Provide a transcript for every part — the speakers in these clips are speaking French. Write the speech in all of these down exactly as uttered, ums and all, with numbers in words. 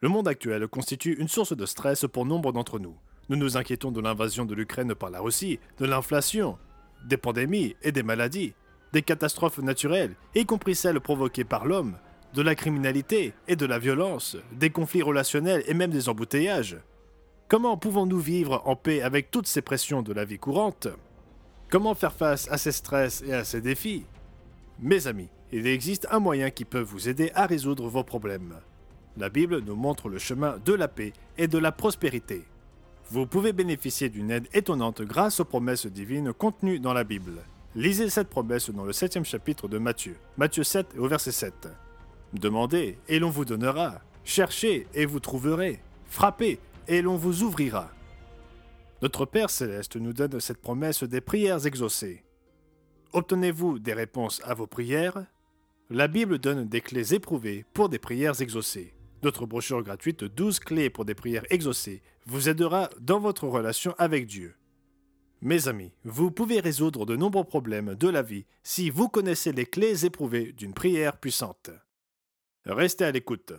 Le monde actuel constitue une source de stress pour nombre d'entre nous. Nous nous inquiétons de l'invasion de l'Ukraine par la Russie, de l'inflation, des pandémies et des maladies, des catastrophes naturelles, y compris celles provoquées par l'homme, de la criminalité et de la violence, des conflits relationnels et même des embouteillages. Comment pouvons-nous vivre en paix avec toutes ces pressions de la vie courante? Comment faire face à ces stress et à ces défis? Mes amis, il existe un moyen qui peut vous aider à résoudre vos problèmes. La Bible nous montre le chemin de la paix et de la prospérité. Vous pouvez bénéficier d'une aide étonnante grâce aux promesses divines contenues dans la Bible. Lisez cette promesse dans le septième chapitre de Matthieu, Matthieu sept et au verset sept. Demandez et l'on vous donnera, cherchez et vous trouverez, frappez et l'on vous ouvrira. Notre Père Céleste nous donne cette promesse des prières exaucées. Obtenez-vous des réponses à vos prières? La Bible donne des clés éprouvées pour des prières exaucées. Notre brochure gratuite douze clés pour des prières exaucées vous aidera dans votre relation avec Dieu. Mes amis, vous pouvez résoudre de nombreux problèmes de la vie si vous connaissez les clés éprouvées d'une prière puissante. Restez à l'écoute.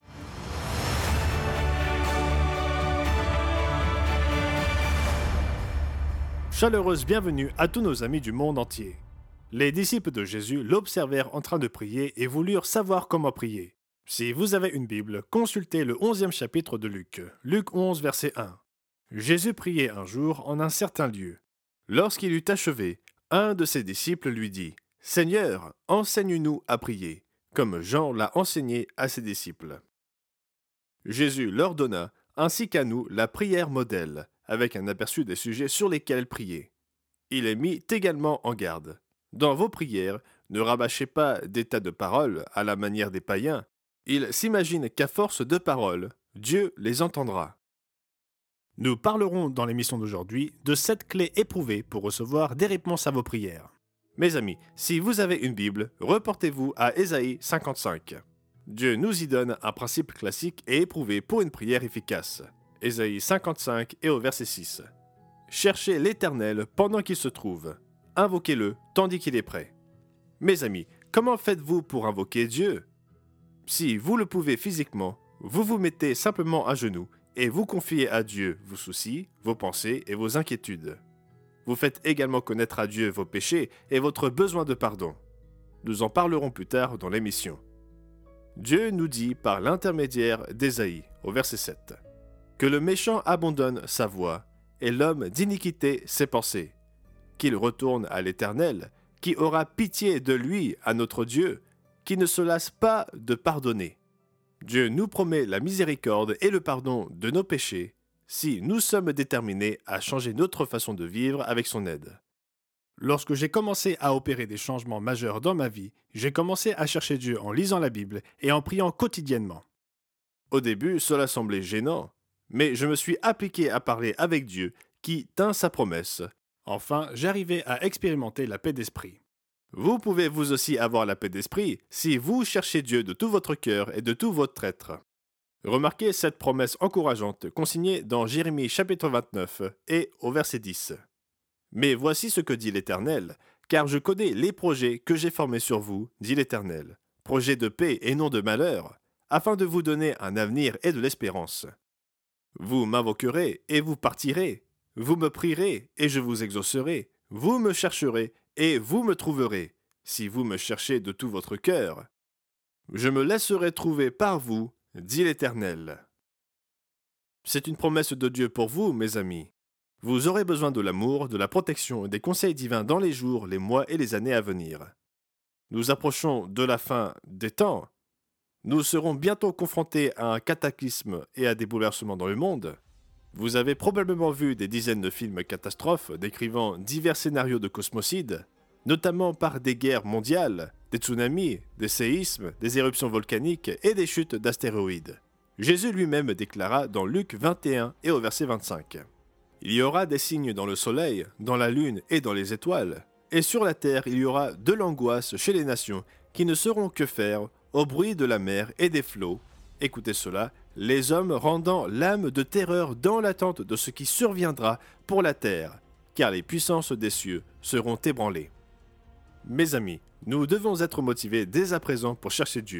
Chaleureuse bienvenue à tous nos amis du monde entier. Les disciples de Jésus l'observèrent en train de prier et voulurent savoir comment prier. Si vous avez une Bible, consultez le onzième chapitre de Luc, Luc onze, verset un. Jésus priait un jour en un certain lieu. Lorsqu'il eut achevé, un de ses disciples lui dit « Seigneur, enseigne-nous à prier, comme Jean l'a enseigné à ses disciples. » Jésus leur donna, ainsi qu'à nous, la prière modèle, avec un aperçu des sujets sur lesquels prier. Il est mis également en garde. Dans vos prières, ne rabâchez pas des tas de paroles à la manière des païens. Ils s'imaginent qu'à force de paroles, Dieu les entendra. Nous parlerons dans l'émission d'aujourd'hui de sept clés éprouvées pour recevoir des réponses à vos prières. Mes amis, si vous avez une Bible, reportez-vous à Ésaïe cinquante-cinq. Dieu nous y donne un principe classique et éprouvé pour une prière efficace. Ésaïe cinquante-cinq et au verset six. Cherchez l'Éternel pendant qu'il se trouve. Invoquez-le tandis qu'il est prêt. Mes amis, comment faites-vous pour invoquer Dieu? Si vous le pouvez physiquement, vous vous mettez simplement à genoux et vous confiez à Dieu vos soucis, vos pensées et vos inquiétudes. Vous faites également connaître à Dieu vos péchés et votre besoin de pardon. Nous en parlerons plus tard dans l'émission. Dieu nous dit par l'intermédiaire d'Ésaïe, au verset sept, que le méchant abandonne sa voie et l'homme d'iniquité ses pensées, qu'il retourne à l'Éternel, qui aura pitié de lui, à notre Dieu, qui ne se lasse pas de pardonner. Dieu nous promet la miséricorde et le pardon de nos péchés si nous sommes déterminés à changer notre façon de vivre avec son aide. Lorsque j'ai commencé à opérer des changements majeurs dans ma vie, j'ai commencé à chercher Dieu en lisant la Bible et en priant quotidiennement. Au début, cela semblait gênant, mais je me suis appliqué à parler avec Dieu qui tint sa promesse. Enfin, j'arrivais à expérimenter la paix d'esprit. Vous pouvez vous aussi avoir la paix d'esprit si vous cherchez Dieu de tout votre cœur et de tout votre être. Remarquez cette promesse encourageante consignée dans Jérémie chapitre vingt-neuf et au verset dix. Mais voici ce que dit l'Éternel, car je connais les projets que j'ai formés sur vous, dit l'Éternel, projets de paix et non de malheur, afin de vous donner un avenir et de l'espérance. Vous m'invoquerez et vous partirez, vous me prierez et je vous exaucerai, vous me chercherez et vous me trouverez, si vous me cherchez de tout votre cœur. Je me laisserai trouver par vous, dit l'Éternel. C'est une promesse de Dieu pour vous, mes amis. Vous aurez besoin de l'amour, de la protection et des conseils divins dans les jours, les mois et les années à venir. Nous approchons de la fin des temps. Nous serons bientôt confrontés à un cataclysme et à des bouleversements dans le monde. Vous avez probablement vu des dizaines de films catastrophes décrivant divers scénarios de cosmocide, notamment par des guerres mondiales, des tsunamis, des séismes, des éruptions volcaniques et des chutes d'astéroïdes. Jésus lui-même déclara dans Luc vingt et un et au verset vingt-cinq. Il y aura des signes dans le soleil, dans la lune et dans les étoiles, et sur la terre il y aura de l'angoisse chez les nations qui ne sauront que faire au bruit de la mer et des flots. Écoutez cela, les hommes rendant l'âme de terreur dans l'attente de ce qui surviendra pour la terre, car les puissances des cieux seront ébranlées. Mes amis, nous devons être motivés dès à présent pour chercher Dieu.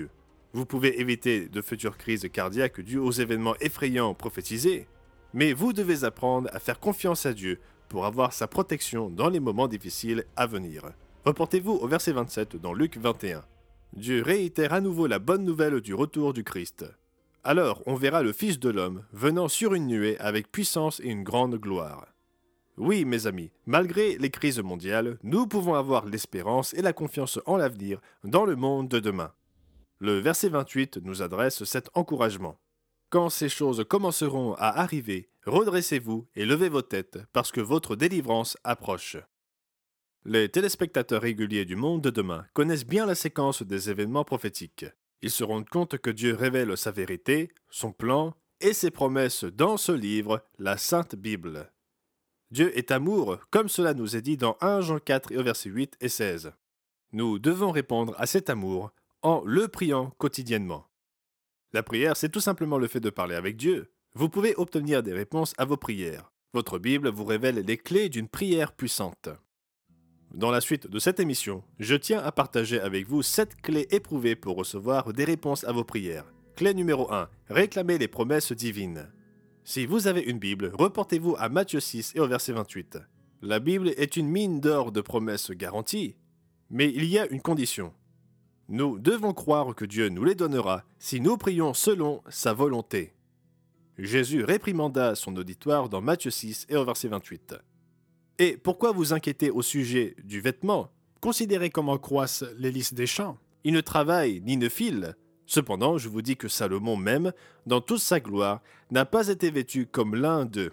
Vous pouvez éviter de futures crises cardiaques dues aux événements effrayants prophétisés, mais vous devez apprendre à faire confiance à Dieu pour avoir sa protection dans les moments difficiles à venir. Reportez-vous au verset vingt-sept dans Luc vingt et un. Dieu réitère à nouveau la bonne nouvelle du retour du Christ. Alors on verra le Fils de l'homme venant sur une nuée avec puissance et une grande gloire. Oui, mes amis, malgré les crises mondiales, nous pouvons avoir l'espérance et la confiance en l'avenir dans le monde de demain. Le verset vingt-huit nous adresse cet encouragement. Quand ces choses commenceront à arriver, redressez-vous et levez vos têtes, parce que votre délivrance approche. Les téléspectateurs réguliers du monde de demain connaissent bien la séquence des événements prophétiques. Ils se rendent compte que Dieu révèle sa vérité, son plan et ses promesses dans ce livre, la Sainte Bible. Dieu est amour, comme cela nous est dit dans premier Jean quatre et au verset huit et seize. Nous devons répondre à cet amour en le priant quotidiennement. La prière, c'est tout simplement le fait de parler avec Dieu. Vous pouvez obtenir des réponses à vos prières. Votre Bible vous révèle les clés d'une prière puissante. Dans la suite de cette émission, je tiens à partager avec vous sept clés éprouvées pour recevoir des réponses à vos prières. Clé numéro un. Réclamez les promesses divines. Si vous avez une Bible, reportez-vous à Matthieu six et au verset vingt-huit. La Bible est une mine d'or de promesses garanties, mais il y a une condition. Nous devons croire que Dieu nous les donnera si nous prions selon sa volonté. Jésus réprimanda son auditoire dans Matthieu six et au verset vingt-huit. Et pourquoi vous inquiétez au sujet du vêtement? Considérez comment croissent les lys des champs. Ils ne travaillent ni ne filent. Cependant, je vous dis que Salomon même, dans toute sa gloire, n'a pas été vêtu comme l'un d'eux.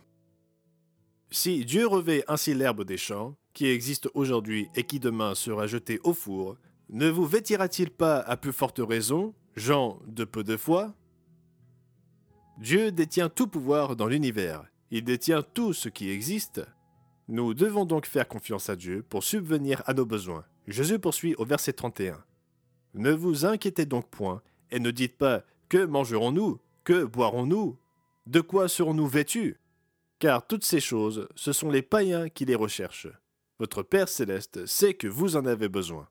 Si Dieu revêt ainsi l'herbe des champs, qui existe aujourd'hui et qui demain sera jetée au four, ne vous vêtira-t-il pas à plus forte raison, gens de peu de foi? Dieu détient tout pouvoir dans l'univers. Il détient tout ce qui existe. Nous devons donc faire confiance à Dieu pour subvenir à nos besoins. Jésus poursuit au verset trente et un. Ne vous inquiétez donc point, et ne dites pas « Que mangerons-nous? Que boirons-nous? De quoi serons-nous vêtus ?» Car toutes ces choses, ce sont les païens qui les recherchent. Votre Père Céleste sait que vous en avez besoin.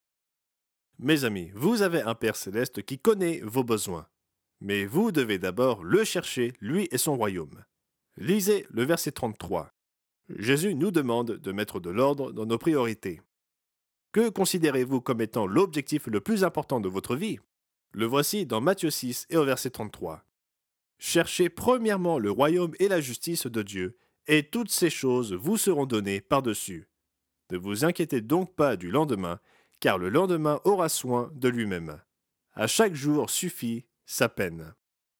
Mes amis, vous avez un Père Céleste qui connaît vos besoins. Mais vous devez d'abord le chercher, lui et son royaume. Lisez le verset trente-trois. Jésus nous demande de mettre de l'ordre dans nos priorités. Que considérez-vous comme étant l'objectif le plus important de votre vie? Le voici dans Matthieu six et au verset trente-trois. Cherchez premièrement le royaume et la justice de Dieu, et toutes ces choses vous seront données par-dessus. Ne vous inquiétez donc pas du lendemain, car le lendemain aura soin de lui-même. À chaque jour suffit sa peine.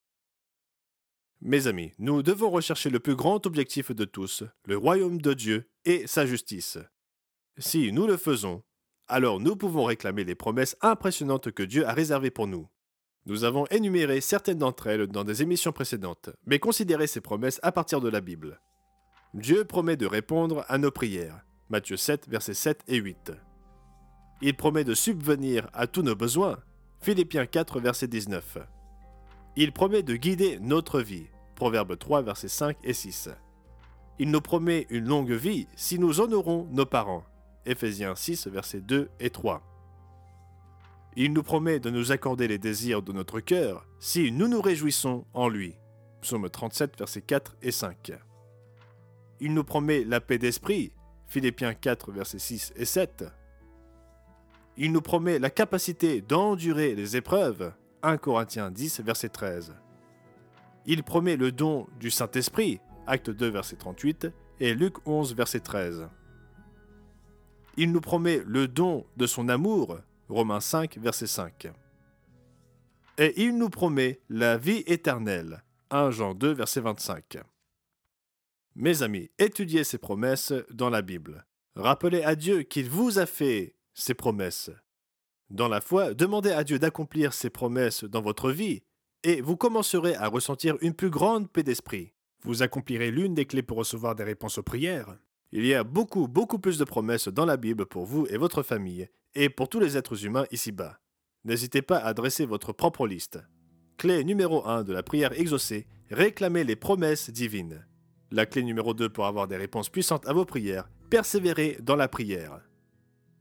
Mes amis, nous devons rechercher le plus grand objectif de tous, le royaume de Dieu et sa justice. Si nous le faisons, alors nous pouvons réclamer les promesses impressionnantes que Dieu a réservées pour nous. Nous avons énuméré certaines d'entre elles dans des émissions précédentes, mais considérez ces promesses à partir de la Bible. Dieu promet de répondre à nos prières. Matthieu sept, versets sept et huit. Il promet de subvenir à tous nos besoins. Philippiens quatre, verset dix-neuf. Il promet de guider notre vie. Proverbe trois, versets cinq et six. Il nous promet une longue vie si nous honorons nos parents. Éphésiens six, versets deux et trois. Il nous promet de nous accorder les désirs de notre cœur si nous nous réjouissons en lui. Psaume trente-sept, versets quatre et cinq. Il nous promet la paix d'esprit. Philippiens quatre, versets six et sept. Il nous promet la capacité d'endurer les épreuves. premier Corinthiens dix, verset treize. Il promet le don du Saint-Esprit. Acte deux, verset trente-huit. Et Luc onze, verset treize. Il nous promet le don de son amour. Romains cinq, verset cinq. Et il nous promet la vie éternelle. premier Jean deux, verset vingt-cinq. Mes amis, étudiez ces promesses dans la Bible. Rappelez à Dieu qu'il vous a fait ces promesses. Dans la foi, demandez à Dieu d'accomplir ces promesses dans votre vie, et vous commencerez à ressentir une plus grande paix d'esprit. Vous accomplirez l'une des clés pour recevoir des réponses aux prières. Il y a beaucoup, beaucoup plus de promesses dans la Bible pour vous et votre famille, et pour tous les êtres humains ici-bas. N'hésitez pas à dresser votre propre liste. Clé numéro un de la prière exaucée, réclamez les promesses divines. La clé numéro deux pour avoir des réponses puissantes à vos prières, persévérez dans la prière.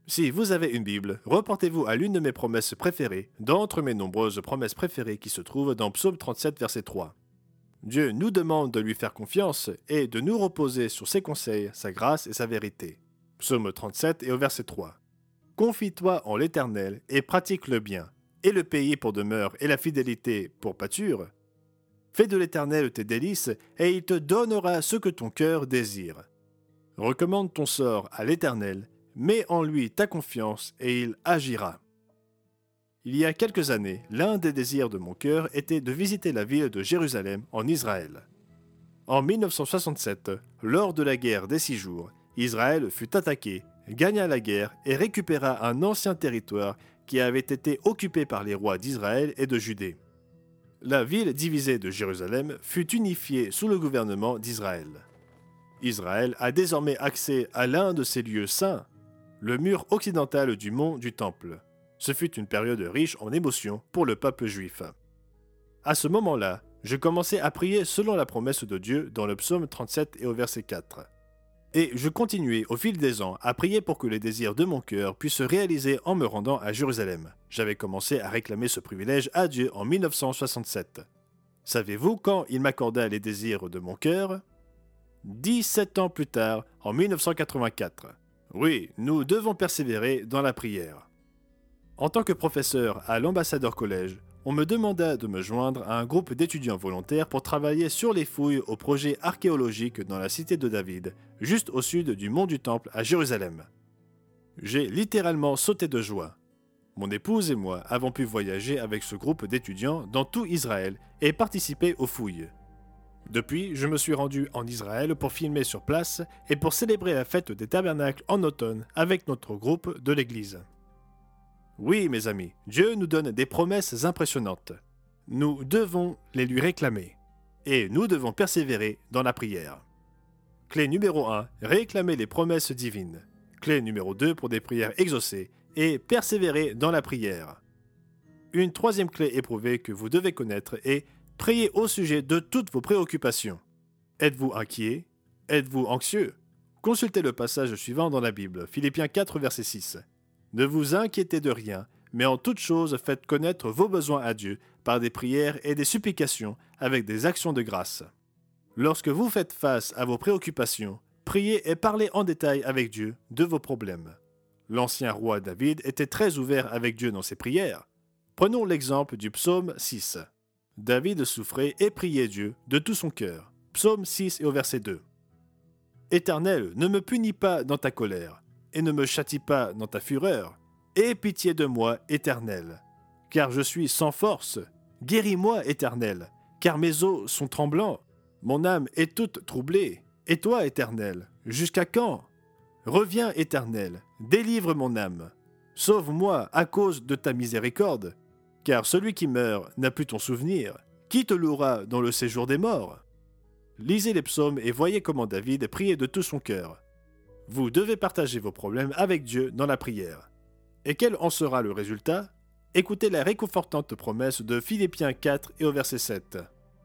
Si vous avez une Bible, reportez-vous à l'une de mes promesses préférées, d'entre mes nombreuses promesses préférées qui se trouvent dans Psaume trente-sept, verset trois. Dieu nous demande de lui faire confiance et de nous reposer sur ses conseils, sa grâce et sa vérité. Psaume trente-sept et au verset trois. Confie-toi en l'Éternel et pratique le bien, et le pays pour demeure et la fidélité pour pâture. Fais de l'Éternel tes délices, et il te donnera ce que ton cœur désire. Recommande ton sort à l'Éternel, mets en lui ta confiance, et il agira. Il y a quelques années, l'un des désirs de mon cœur était de visiter la ville de Jérusalem en Israël. En mille neuf cent soixante-sept, lors de la guerre des Six Jours, Israël fut attaqué, gagna la guerre et récupéra un ancien territoire qui avait été occupé par les rois d'Israël et de Judée. La ville divisée de Jérusalem fut unifiée sous le gouvernement d'Israël. Israël a désormais accès à l'un de ses lieux saints, le mur occidental du mont du Temple. Ce fut une période riche en émotions pour le peuple juif. À ce moment-là, je commençais à prier selon la promesse de Dieu dans le psaume trente-sept et au verset quatre. Et je continuais au fil des ans à prier pour que les désirs de mon cœur puissent se réaliser en me rendant à Jérusalem. J'avais commencé à réclamer ce privilège à Dieu en mille neuf cent soixante-sept. Savez-vous quand il m'accorda les désirs de mon cœur? dix-sept ans plus tard, en mille neuf cent quatre-vingt-quatre. Oui, nous devons persévérer dans la prière. En tant que professeur à l'Ambassadeur Collège, on me demanda de me joindre à un groupe d'étudiants volontaires pour travailler sur les fouilles au projet archéologique dans la cité de David, juste au sud du mont du Temple à Jérusalem. J'ai littéralement sauté de joie. Mon épouse et moi avons pu voyager avec ce groupe d'étudiants dans tout Israël et participer aux fouilles. Depuis, je me suis rendu en Israël pour filmer sur place et pour célébrer la fête des tabernacles en automne avec notre groupe de l'église. Oui, mes amis, Dieu nous donne des promesses impressionnantes. Nous devons les lui réclamer. Et nous devons persévérer dans la prière. Clé numéro un, réclamer les promesses divines. Clé numéro deux pour des prières exaucées et persévérer dans la prière. Une troisième clé éprouvée que vous devez connaître est prier au sujet de toutes vos préoccupations. Êtes-vous inquiet? Êtes-vous anxieux? Consultez le passage suivant dans la Bible, Philippiens quatre, verset six. Ne vous inquiétez de rien, mais en toute chose faites connaître vos besoins à Dieu par des prières et des supplications avec des actions de grâce. Lorsque vous faites face à vos préoccupations, priez et parlez en détail avec Dieu de vos problèmes. L'ancien roi David était très ouvert avec Dieu dans ses prières. Prenons l'exemple du psaume six. David souffrait et priait Dieu de tout son cœur. Psaume six et au verset deux. Éternel, ne me punis pas dans ta colère, et ne me châtie pas dans ta fureur. Aie pitié de moi, Éternel, car je suis sans force. Guéris-moi, Éternel, car mes os sont tremblants. Mon âme est toute troublée. Et toi, Éternel, jusqu'à quand? Reviens, Éternel, délivre mon âme. Sauve-moi à cause de ta miséricorde, car celui qui meurt n'a plus ton souvenir. Qui te louera dans le séjour des morts? Lisez les psaumes et voyez comment David priait de tout son cœur. Vous devez partager vos problèmes avec Dieu dans la prière. Et quel en sera le résultat? Écoutez la réconfortante promesse de Philippiens quatre et au verset sept.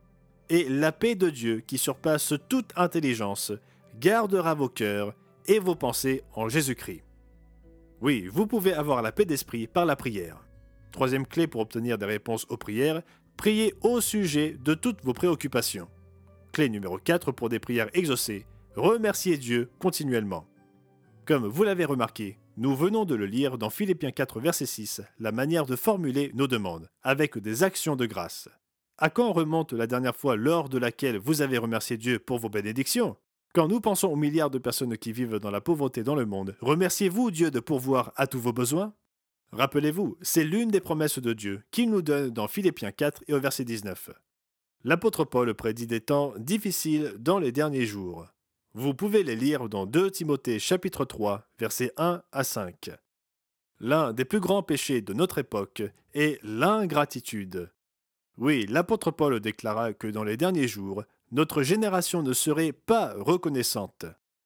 Et la paix de Dieu, qui surpasse toute intelligence, gardera vos cœurs et vos pensées en Jésus-Christ. Oui, vous pouvez avoir la paix d'esprit par la prière. Troisième clé pour obtenir des réponses aux prières, priez au sujet de toutes vos préoccupations. Clé numéro quatre pour des prières exaucées, remerciez Dieu continuellement. Comme vous l'avez remarqué, nous venons de le lire dans Philippiens quatre, verset six, la manière de formuler nos demandes, avec des actions de grâce. À quand remonte la dernière fois lors de laquelle vous avez remercié Dieu pour vos bénédictions? Quand nous pensons aux milliards de personnes qui vivent dans la pauvreté dans le monde, remerciez-vous Dieu de pourvoir à tous vos besoins? Rappelez-vous, c'est l'une des promesses de Dieu qu'il nous donne dans Philippiens quatre et au verset dix-neuf. L'apôtre Paul prédit des temps difficiles dans les derniers jours. Vous pouvez les lire dans deux Timothée chapitre trois, versets un à cinq. L'un des plus grands péchés de notre époque est l'ingratitude. Oui, l'apôtre Paul déclara que dans les derniers jours, notre génération ne serait pas reconnaissante.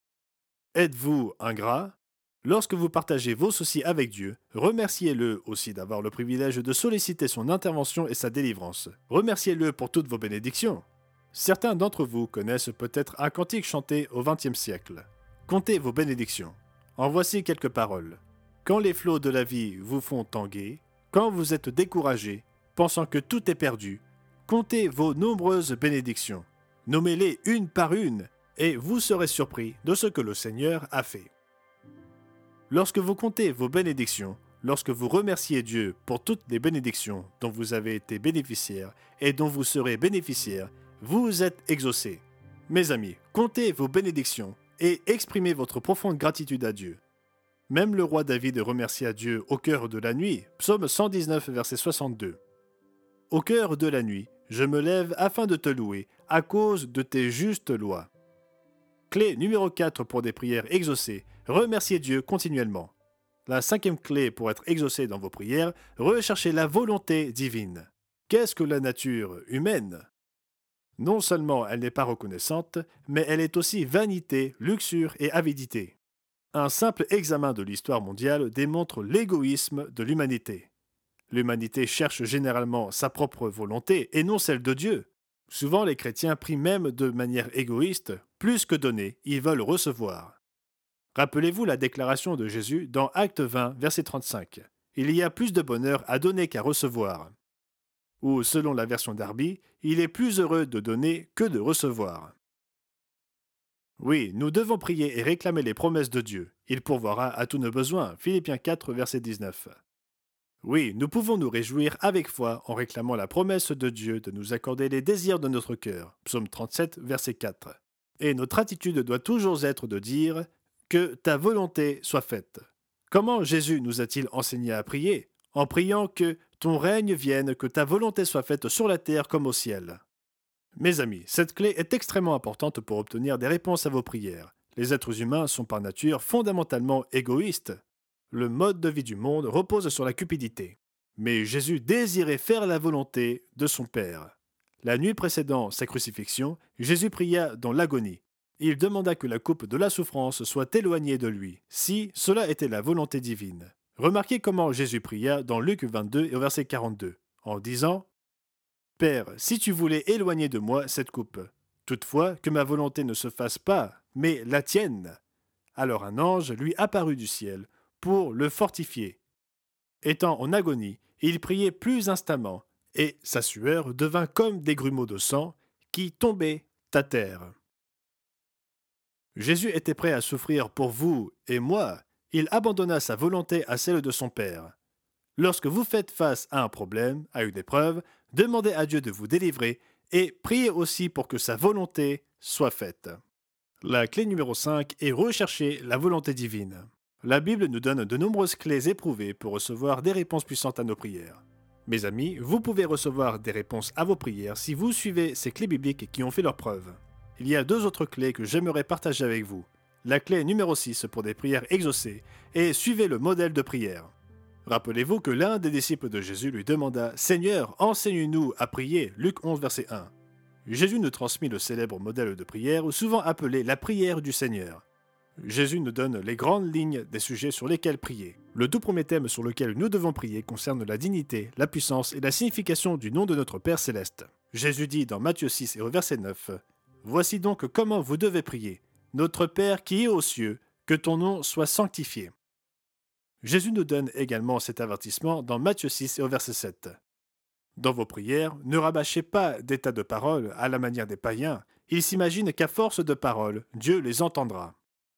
Êtes-vous ingrat? Lorsque vous partagez vos soucis avec Dieu, remerciez-le aussi d'avoir le privilège de solliciter son intervention et sa délivrance. Remerciez-le pour toutes vos bénédictions. Certains d'entre vous connaissent peut-être un cantique chanté au vingtième siècle. Comptez vos bénédictions. En voici quelques paroles. Quand les flots de la vie vous font tanguer, quand vous êtes découragé, pensant que tout est perdu, comptez vos nombreuses bénédictions. Nommez-les une par une, et vous serez surpris de ce que le Seigneur a fait. Lorsque vous comptez vos bénédictions, lorsque vous remerciez Dieu pour toutes les bénédictions dont vous avez été bénéficiaire et dont vous serez bénéficiaire, vous êtes exaucés. Mes amis, comptez vos bénédictions et exprimez votre profonde gratitude à Dieu. Même le roi David remercia Dieu au cœur de la nuit, psaume cent dix-neuf, verset soixante-deux. Au cœur de la nuit, je me lève afin de te louer, à cause de tes justes lois. Clé numéro quatre pour des prières exaucées, remerciez Dieu continuellement. La cinquième clé pour être exaucé dans vos prières, recherchez la volonté divine. Qu'est-ce que la nature humaine? Non seulement elle n'est pas reconnaissante, mais elle est aussi vanité, luxure et avidité. Un simple examen de l'histoire mondiale démontre l'égoïsme de l'humanité. L'humanité cherche généralement sa propre volonté et non celle de Dieu. Souvent, les chrétiens prient même de manière égoïste, plus que donner, ils veulent recevoir. Rappelez-vous la déclaration de Jésus dans Acte vingt, verset trente-cinq. Il y a plus de bonheur à donner qu'à recevoir. Ou, selon la version Darby, il est plus heureux de donner que de recevoir. Oui, nous devons prier et réclamer les promesses de Dieu. Il pourvoira à tous nos besoins. Philippiens quatre, verset dix-neuf. Oui, nous pouvons nous réjouir avec foi en réclamant la promesse de Dieu de nous accorder les désirs de notre cœur. Psaume trente-sept, verset quatre. Et notre attitude doit toujours être de dire « Que ta volonté soit faite ». Comment Jésus nous a-t-il enseigné à prier? En priant que ton règne vienne, que ta volonté soit faite sur la terre comme au ciel. Mes amis, cette clé est extrêmement importante pour obtenir des réponses à vos prières. Les êtres humains sont par nature fondamentalement égoïstes. Le mode de vie du monde repose sur la cupidité. Mais Jésus désirait faire la volonté de son Père. La nuit précédant sa crucifixion, Jésus pria dans l'agonie. Il demanda que la coupe de la souffrance soit éloignée de lui, si cela était la volonté divine. Remarquez comment Jésus pria dans Luc vingt-deux et au verset quarante-deux, en disant « Père, si tu voulais éloigner de moi cette coupe, toutefois que ma volonté ne se fasse pas, mais la tienne. » Alors un ange lui apparut du ciel pour le fortifier. Étant en agonie, il priait plus instamment, et sa sueur devint comme des grumeaux de sang qui tombaient à terre. Jésus était prêt à souffrir pour vous et moi. Il abandonna sa volonté à celle de son Père. Lorsque vous faites face à un problème, à une épreuve, demandez à Dieu de vous délivrer et priez aussi pour que sa volonté soit faite. La clé numéro cinq est rechercher la volonté divine. La Bible nous donne de nombreuses clés éprouvées pour recevoir des réponses puissantes à nos prières. Mes amis, vous pouvez recevoir des réponses à vos prières si vous suivez ces clés bibliques qui ont fait leur preuve. Il y a deux autres clés que j'aimerais partager avec vous. La clé numéro six pour des prières exaucées est suivez le modèle de prière. Rappelez-vous que l'un des disciples de Jésus lui demanda « Seigneur, enseigne-nous à prier » Luc onze, verset un. Jésus nous transmit le célèbre modèle de prière, souvent appelé la prière du Seigneur. Jésus nous donne les grandes lignes des sujets sur lesquels prier. Le tout premier thème sur lequel nous devons prier concerne la dignité, la puissance et la signification du nom de notre Père Céleste. Jésus dit dans Matthieu six et au verset neuf « Voici donc comment vous devez prier. Notre Père qui est aux cieux, que ton nom soit sanctifié. » Jésus nous donne également cet avertissement dans Matthieu six et au verset sept. Dans vos prières, ne rabâchez pas des tas de paroles à la manière des païens. Ils s'imaginent qu'à force de paroles, Dieu les entendra.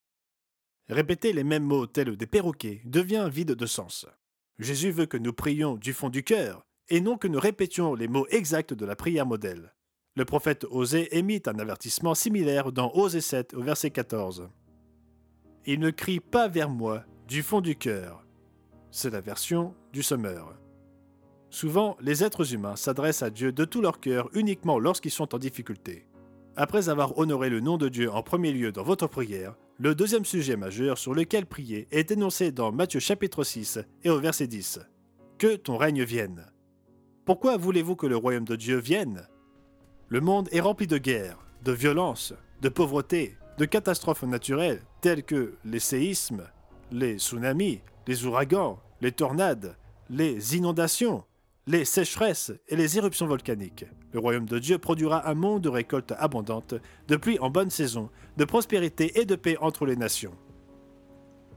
Répéter les mêmes mots tels des perroquets devient vide de sens. Jésus veut que nous prions du fond du cœur, et non que nous répétions les mots exacts de la prière modèle. Le prophète Osée émit un avertissement similaire dans Osée sept au verset quatorze. « Il ne crie pas vers moi du fond du cœur. » C'est la version du Sommeur. Souvent, les êtres humains s'adressent à Dieu de tout leur cœur uniquement lorsqu'ils sont en difficulté. Après avoir honoré le nom de Dieu en premier lieu dans votre prière, le deuxième sujet majeur sur lequel prier est énoncé dans Matthieu chapitre six et au verset dix. « Que ton règne vienne. » Pourquoi voulez-vous que le royaume de Dieu vienne? Le monde est rempli de guerres, de violences, de pauvreté, de catastrophes naturelles telles que les séismes, les tsunamis, les ouragans, les tornades, les inondations, les sécheresses et les éruptions volcaniques. Le royaume de Dieu produira un monde de récoltes abondantes, de pluie en bonne saison, de prospérité et de paix entre les nations.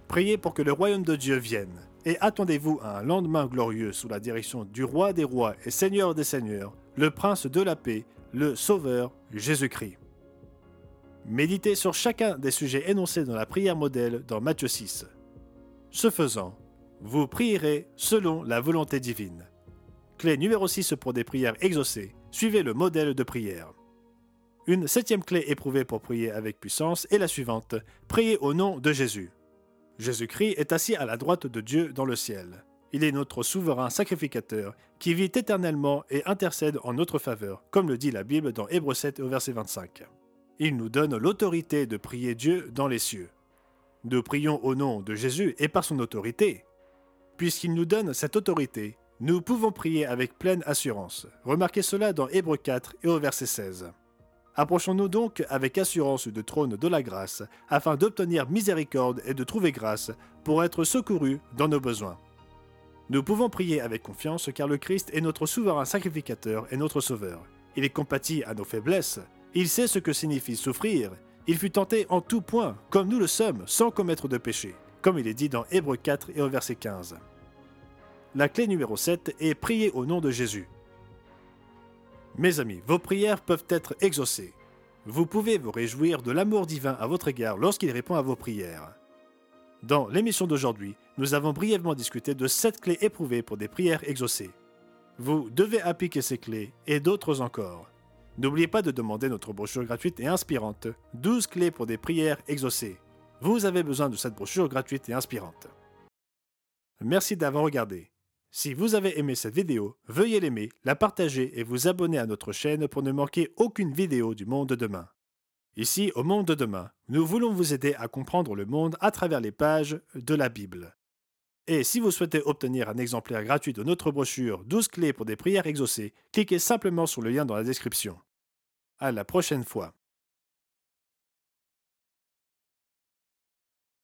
Priez pour que le royaume de Dieu vienne, et attendez-vous à un lendemain glorieux sous la direction du roi des rois et seigneur des seigneurs, le prince de la paix, le sauveur Jésus-Christ. Méditez sur chacun des sujets énoncés dans la prière modèle dans Matthieu six. Ce faisant, vous prierez selon la volonté divine. Clé numéro six pour des prières exaucées, suivez le modèle de prière. Une septième clé éprouvée pour prier avec puissance est la suivante, priez au nom de Jésus. Jésus-Christ est assis à la droite de Dieu dans le ciel. Il est notre souverain sacrificateur qui vit éternellement et intercède en notre faveur, comme le dit la Bible dans Hébreux sept au verset vingt-cinq. Il nous donne l'autorité de prier Dieu dans les cieux. Nous prions au nom de Jésus et par son autorité. Puisqu'il nous donne cette autorité, nous pouvons prier avec pleine assurance. Remarquez cela dans Hébreux quatre et au verset seize. Approchons-nous donc avec assurance du trône de la grâce, afin d'obtenir miséricorde et de trouver grâce pour être secourus dans nos besoins. Nous pouvons prier avec confiance car le Christ est notre souverain sacrificateur et notre sauveur. Il est compatis à nos faiblesses, il sait ce que signifie souffrir, il fut tenté en tout point, comme nous le sommes, sans commettre de péché, comme il est dit dans Hébreux quatre et au verset quinze. La clé numéro sept est prier au nom de Jésus. Mes amis, vos prières peuvent être exaucées. Vous pouvez vous réjouir de l'amour divin à votre égard lorsqu'il répond à vos prières. Dans l'émission d'aujourd'hui, nous avons brièvement discuté de sept clés éprouvées pour des prières exaucées. Vous devez appliquer ces clés et d'autres encore. N'oubliez pas de demander notre brochure gratuite et inspirante, douze clés pour des prières exaucées. Vous avez besoin de cette brochure gratuite et inspirante. Merci d'avoir regardé. Si vous avez aimé cette vidéo, veuillez l'aimer, la partager et vous abonner à notre chaîne pour ne manquer aucune vidéo du Monde de demain. Ici, au Monde de demain, nous voulons vous aider à comprendre le monde à travers les pages de la Bible. Et si vous souhaitez obtenir un exemplaire gratuit de notre brochure douze clés pour des prières exaucées, cliquez simplement sur le lien dans la description. À la prochaine fois.